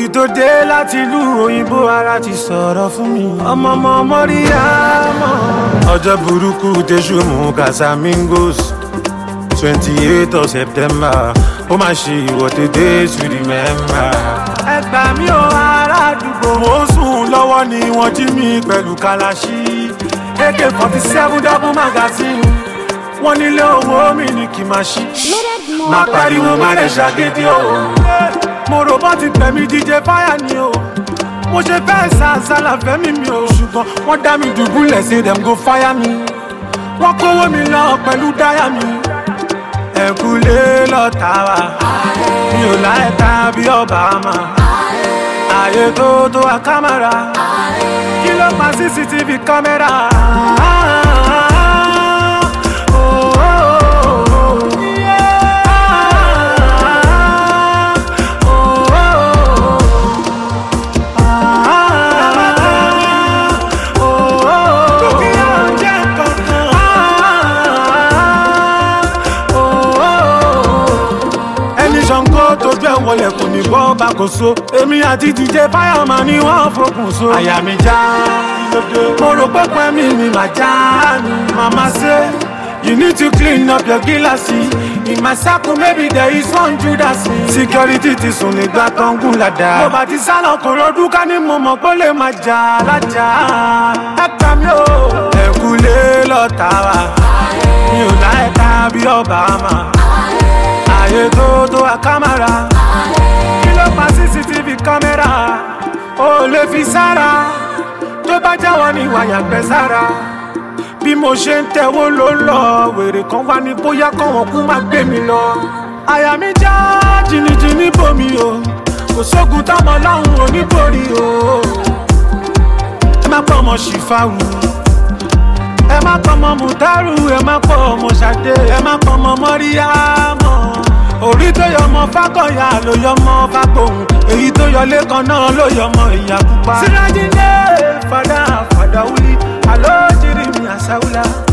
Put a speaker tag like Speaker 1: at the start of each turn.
Speaker 1: tó dé láti ìlú òyìnbó ara ti sọ̀rọ̀ fún mi. ọmọ Mọ́ríyámọ̀. ọjọ́ burúkú tẹ̀sù mú Casamigos 28th of September. ó máa ṣe ìwọ́de days to remember. ẹ gbà mí o ará àdúgbò. mo ń sùn lọ́wọ́ ni wọ́n jí mi pẹ̀lú kalaṣí. AK-47 double magazine. wọ́n nílé owó mi ní kí n máa ṣí. máa pariwo má lè ṣàgídí o. mo rò bọ́ ti tẹ̀mí DJ fáyà ni o. mo ṣe fẹ́ sàásàlà fẹ́mi mi o. ṣùgbọ́n wọ́n dá mi dùbúlẹ̀ say dem go fire mi. wọ́n kówó mi lọ pẹ̀lú dáyà mi. ẹ̀kúlé lọ́ta wa. mi ò láìka bí Obama. ààyè tó tó a kámẹ́rà. kí ló pa CCTV kámẹ́rà. wọlé kò ní bọ́ bá kò so. èmi àti DJ Fireman ni wọ́n fòkùn so. àyà mi já mo rò pé pẹ́mí mi mà já ni. mama say you need to clean up your gíláàsì. in my circle maybe there is one Judas. security ti sùn nígbà tó ń gùn ládàá. mo bá ti sálọ kò rọdún ká ní mo mọ̀ pé lè máa jà lájà. ẹ gbà mí o. ẹ̀kúlé lọ́ta wa. mi ò láìka bí Obama. ààyè tó tó a kámẹ́rà. kí ló pa CCTV kámẹ́rà. ó lè fi sára. tó bá jáwọ́ ní wàyà gbẹ sára. bí mo ṣe ń tẹ̀wó ló ń lọ. wèrè kan wá ní bóyá kọ́wọ́n kú má gbé mi lọ. àyà mi já jìnnìjìnnì bomi o. kò sógun táwọn ọlọ́run oníborí o. ẹ má pọ̀ ọmọ ṣìfàwù. ẹ má pọ̀ ọmọ mùtárù. ẹ má pọ̀ ọmọ ṣàdé. ẹ má pọ̀ ọmọ Mọ́ríyámọ̀. orí tó yọ ọmọ Fákọ̀yà ló yọ ọmọ Fágbóhùn. èyí tó yọ Lẹ́kan náà ló yọ ọmọ Ìyá Pupa. Sirajide fada wuli. àlọ́ jírí mi àṣàwùlà.